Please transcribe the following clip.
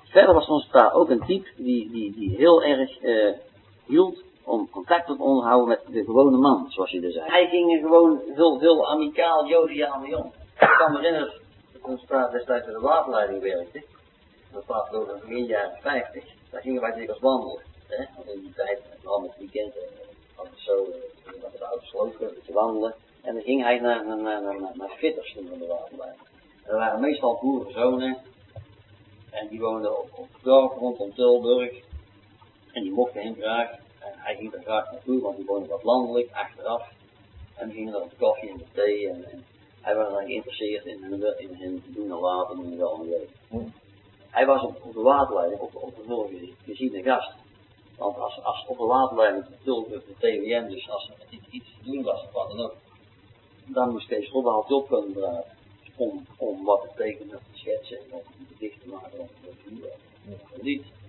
Verder was onze pa ook een type die heel erg hield om contact te onderhouden met de gewone man, zoals je er zei. Hij ging er gewoon heel amicaal, joviaal mee om. Ik kan me herinneren dat onze pa destijds in de waterleiding werkte. Dat praat over de begin jaren 50. Daar gingen wij dikwijls wandelen. Hè? Want in die tijd, al met het weekend, hadden we zo met de auto's gelopen, een beetje wandelen. En dan ging hij naar fitters van de waterleiding. En dat waren meestal boerenzonen. En die woonden op het dorp rondom Tilburg. En die mochten hem graag. En hij ging er graag naartoe, want die woonde wat landelijk, achteraf. En die gingen er op de koffie en de thee. En hij was dan geïnteresseerd in hun doen en laten en wel en weten. Hij was op de waterleiding, op de vorige geziene gast. Want als op de waterleiding van Tilburg, de TWM, dus als er iets te doen was of wat dan ook, dan moest Kees Robbenhout op kunnen dragen. Om wat te tekenen, te schetsen, of te dichten te maken, of te doen. Niet.